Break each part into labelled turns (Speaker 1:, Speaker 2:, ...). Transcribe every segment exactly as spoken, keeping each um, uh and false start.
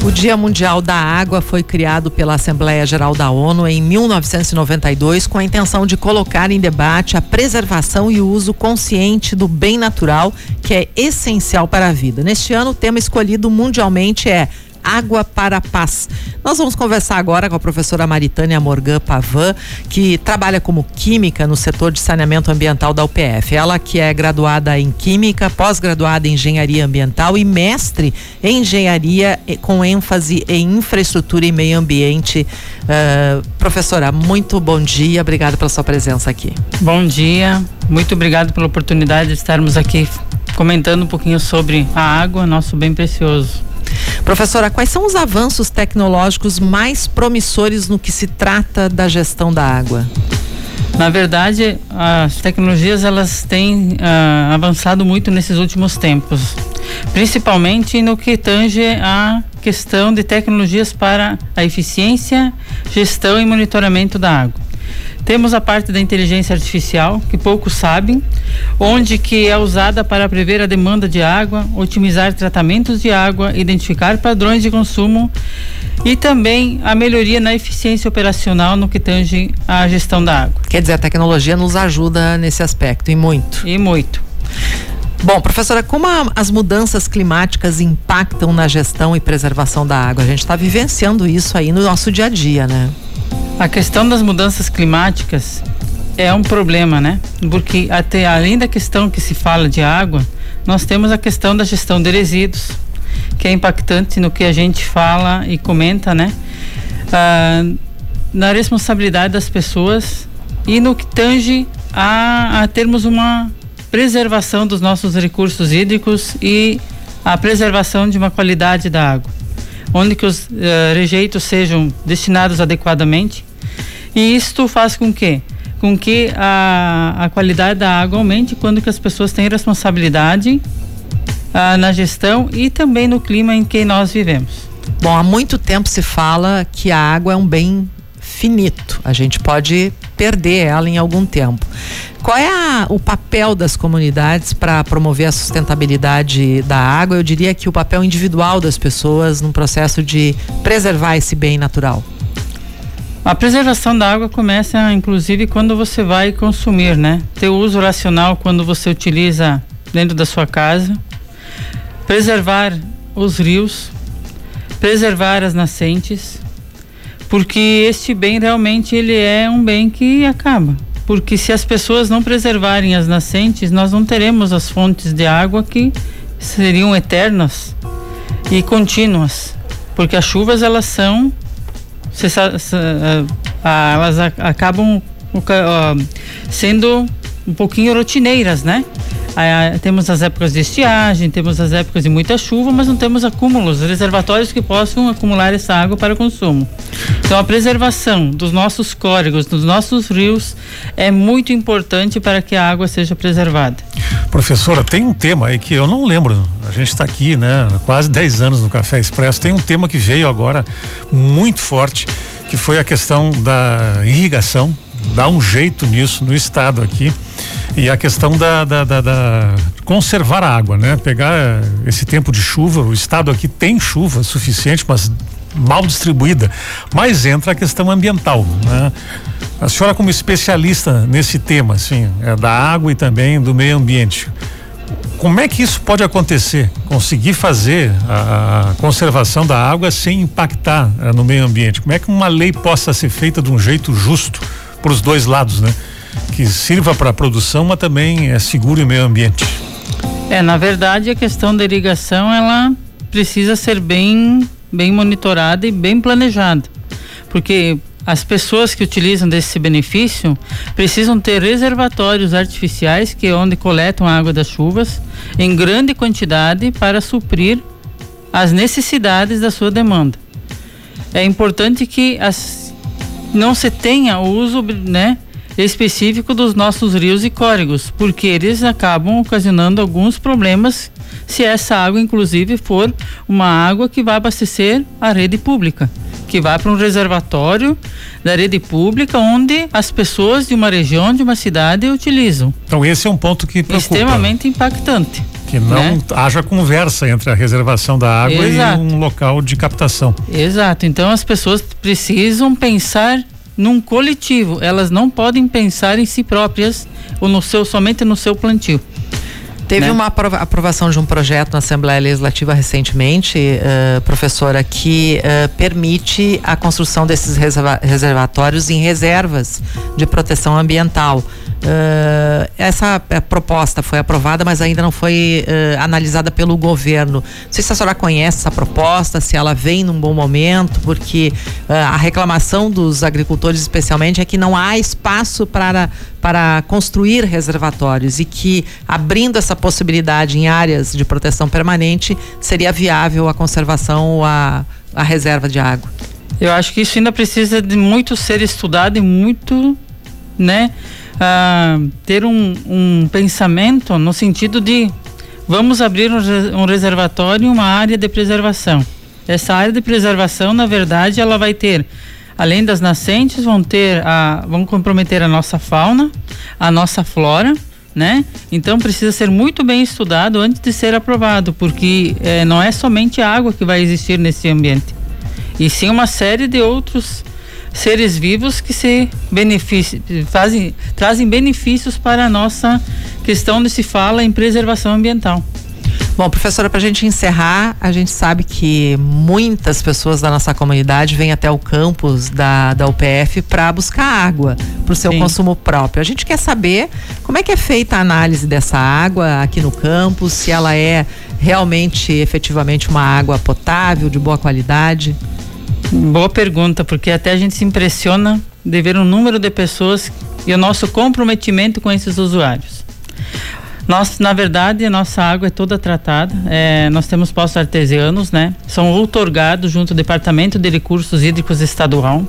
Speaker 1: O Dia Mundial da Água foi criado pela Assembleia Geral da ONU em mil novecentos e noventa e dois com a intenção de colocar em debate a preservação e o uso consciente do bem natural, que é essencial para a vida. Neste ano, o tema escolhido mundialmente é Água para a Paz. Nós vamos conversar agora com a professora Maritânia Morgan Pavan, que trabalha como química no setor de saneamento ambiental da U P F. Ela que é graduada em química, pós-graduada em engenharia ambiental e mestre em engenharia com ênfase em infraestrutura e meio ambiente. Uh, professora, muito bom dia, obrigada pela sua presença aqui.
Speaker 2: Bom dia, muito obrigado pela oportunidade de estarmos aqui comentando um pouquinho sobre a água, nosso bem precioso.
Speaker 1: Professora, quais são os avanços tecnológicos mais promissores no que se trata da gestão da água?
Speaker 2: Na verdade, as tecnologias elas têm uh, avançado muito nesses últimos tempos, principalmente no que tange a questão de tecnologias para a eficiência, gestão e monitoramento da água. Temos a parte da inteligência artificial, que poucos sabem, onde que é usada para prever a demanda de água, otimizar tratamentos de água, identificar padrões de consumo e também a melhoria na eficiência operacional no que tange à gestão da água.
Speaker 1: Quer dizer, a tecnologia nos ajuda nesse aspecto, e muito.
Speaker 2: E muito.
Speaker 1: Bom, professora, como a, as mudanças climáticas impactam na gestão e preservação da água? A gente está vivenciando isso aí no nosso dia a dia, né?
Speaker 2: A questão das mudanças climáticas é um problema, né? Porque até além da questão que se fala de água, nós temos a questão da gestão de resíduos, que é impactante no que a gente fala e comenta, né? Ah, na responsabilidade das pessoas e no que tange a, a termos uma preservação dos nossos recursos hídricos e a preservação de uma qualidade da água, onde que os uh, rejeitos sejam destinados adequadamente, e isto faz com que com que a, a qualidade da água aumente quando que as pessoas têm responsabilidade uh, na gestão e também no clima em que nós vivemos.
Speaker 1: Bom, há muito tempo se fala que a água é um bem finito, a gente pode perder ela em algum tempo. Qual é a, o papel das comunidades para promover a sustentabilidade da água? Eu diria que o papel individual das pessoas no processo de preservar esse bem natural.
Speaker 2: A preservação da água começa, inclusive, quando você vai consumir, né? Ter o uso racional quando você utiliza dentro da sua casa. Preservar os rios, preservar as nascentes, porque este bem realmente ele é um bem que acaba. Porque se as pessoas não preservarem as nascentes, nós não teremos as fontes de água que seriam eternas e contínuas. Porque as chuvas, elas são, elas acabam sendo um pouquinho rotineiras, né? Aí, temos as épocas de estiagem, temos as épocas de muita chuva, mas não temos acúmulos, reservatórios que possam acumular essa água para consumo. Então a preservação dos nossos córregos, dos nossos rios é muito importante para que a água seja preservada.
Speaker 3: Professora, tem um tema aí que eu não lembro, a gente está aqui, né, quase dez anos no Café Expresso, tem um tema que veio agora muito forte, que foi a questão da irrigação, dá um jeito nisso no estado aqui. E a questão da, da, da, da conservar a água, né? Pegar esse tempo de chuva, o estado aqui tem chuva suficiente, mas mal distribuída, mas entra a questão ambiental, né? A senhora como especialista nesse tema, assim, é, da água e também do meio ambiente, como é que isso pode acontecer? Conseguir fazer a, a conservação da água sem impactar é, no meio ambiente? Como é que uma lei possa ser feita de um jeito justo para os dois lados, né? Que sirva para a produção, mas também é seguro e meio ambiente.
Speaker 2: É, na verdade, a questão da irrigação, ela precisa ser bem, bem monitorada e bem planejada, porque as pessoas que utilizam desse benefício precisam ter reservatórios artificiais, que é onde coletam a água das chuvas em grande quantidade para suprir as necessidades da sua demanda. É importante que as, não se tenha o uso, né, específico dos nossos rios e córregos, porque eles acabam ocasionando alguns problemas se essa água, inclusive, for uma água que vai abastecer a rede pública, que vai para um reservatório da rede pública onde as pessoas de uma região, de uma cidade utilizam.
Speaker 3: Então esse é um ponto que preocupa.
Speaker 2: Extremamente impactante.
Speaker 3: Que não
Speaker 2: né?
Speaker 3: haja conversa entre a reservação da água Exato. E um local de captação.
Speaker 2: Exato. Então as pessoas precisam pensar num coletivo. Elas não podem pensar em si próprias ou no seu, somente no seu plantio.
Speaker 1: Teve
Speaker 2: né?
Speaker 1: uma aprova- aprovação de um projeto na Assembleia Legislativa recentemente, uh, professora, que uh, permite a construção desses reserva- reservatórios em reservas de proteção ambiental. Uh, essa uh, proposta foi aprovada, mas ainda não foi uh, analisada pelo governo. Não sei se a senhora conhece essa proposta, se ela vem num bom momento, porque uh, a reclamação dos agricultores especialmente é que não há espaço para, para construir reservatórios e que, abrindo essa possibilidade em áreas de proteção permanente, seria viável a conservação ou a, a reserva de água.
Speaker 2: Eu acho que isso ainda precisa de muito ser estudado e muito, né? Uh, ter um, um pensamento no sentido de vamos abrir um, um reservatório, uma área de preservação. Essa área de preservação, na verdade, ela vai ter, além das nascentes, vão ter a, vão comprometer a nossa fauna, a nossa flora, né? Então precisa ser muito bem estudado antes de ser aprovado, porque eh, não é somente a água que vai existir nesse ambiente, e sim uma série de outros seres vivos que se beneficiam, fazem, trazem benefícios para a nossa questão de se fala em preservação ambiental.
Speaker 1: Bom, professora, para a gente encerrar, a gente sabe que muitas pessoas da nossa comunidade vêm até o campus da, da U P F para buscar água para o seu Sim. consumo próprio. A gente quer saber como é que é feita a análise dessa água aqui no campus, se ela é realmente, efetivamente, uma água potável, de boa qualidade.
Speaker 2: Boa pergunta, porque até a gente se impressiona de ver o número de pessoas e o nosso comprometimento com esses usuários. Nós, na verdade, a nossa água é toda tratada, é, nós temos poços artesianos, né? São outorgados junto ao Departamento de Recursos Hídricos Estadual,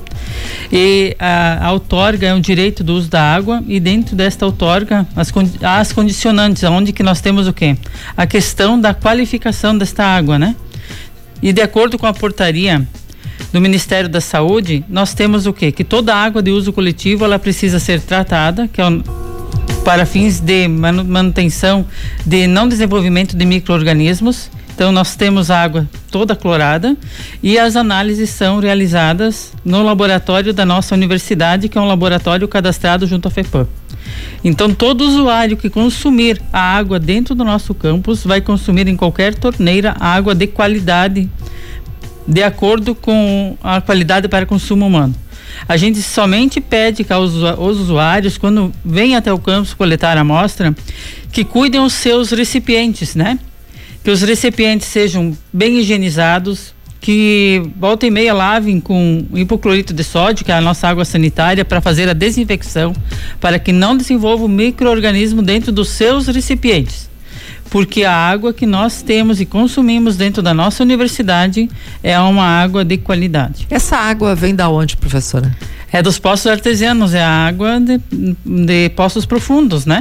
Speaker 2: e a, a outorga é um direito do uso da água, e dentro desta outorga as, as condicionantes, onde que nós temos o quê? A questão da qualificação desta água, né? E de acordo com a portaria do Ministério da Saúde, nós temos o quê? Que toda água de uso coletivo, ela precisa ser tratada, que é um, para fins de manutenção de não desenvolvimento de micro-organismos. Então nós temos água toda clorada, e as análises são realizadas no laboratório da nossa universidade, que é um laboratório cadastrado junto à FEPAM. Então todo usuário que consumir a água dentro do nosso campus vai consumir em qualquer torneira água de qualidade, de acordo com a qualidade para consumo humano. A gente somente pede que aos, aos usuários, quando vêm até o campus coletar a amostra, que cuidem os seus recipientes, né? Que os recipientes sejam bem higienizados, que volta e meia lavem com hipoclorito de sódio, que é a nossa água sanitária, para fazer a desinfecção, para que não desenvolva o micro-organismo dentro dos seus recipientes. Porque a água que nós temos e consumimos dentro da nossa universidade é uma água de qualidade.
Speaker 1: Essa água vem da onde, professora?
Speaker 2: É dos poços artesianos, é a água de, de poços profundos, né?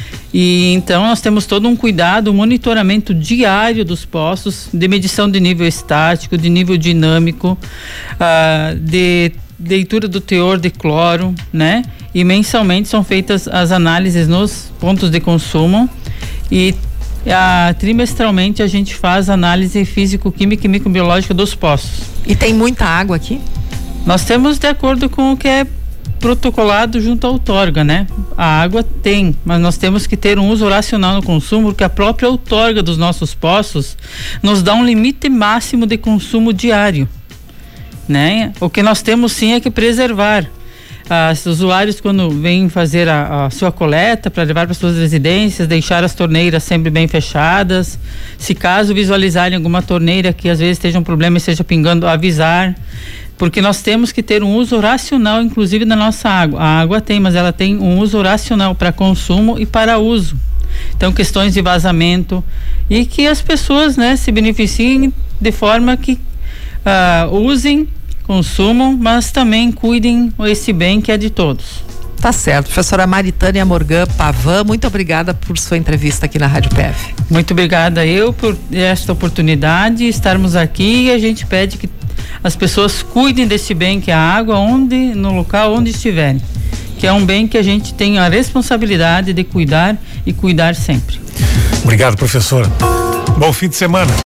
Speaker 2: E então nós temos todo um cuidado, um monitoramento diário dos poços, de medição de nível estático, de nível dinâmico, uh, de leitura do teor de cloro, né? E mensalmente são feitas as análises nos pontos de consumo, e a, trimestralmente a gente faz análise físico-química e microbiológica dos poços.
Speaker 1: E tem muita água aqui?
Speaker 2: Nós temos de acordo com o que é protocolado junto à outorga, né? A água tem, mas nós temos que ter um uso racional no consumo, porque a própria outorga dos nossos poços nos dá um limite máximo de consumo diário, né? O que nós temos sim é que preservar. Os usuários, quando vêm fazer a, a sua coleta para levar para suas residências, deixar as torneiras sempre bem fechadas. Se caso visualizarem alguma torneira que às vezes esteja um problema e esteja pingando, avisar, porque nós temos que ter um uso racional, inclusive, da nossa água. A água tem, mas ela tem um uso racional para consumo e para uso. Então, questões de vazamento, e que as pessoas, né, se beneficiem de forma que uh, usem, consumam, mas também cuidem esse bem que é de todos.
Speaker 1: Tá certo. Professora Maritânia Morgan Pavan, muito obrigada por sua entrevista aqui na Rádio P F.
Speaker 2: Muito obrigada eu por esta oportunidade, estarmos aqui, e a gente pede que as pessoas cuidem desse bem que é a água, onde, no local onde estiverem, que é um bem que a gente tem a responsabilidade de cuidar e cuidar sempre.
Speaker 3: Obrigado, professor. Bom fim de semana.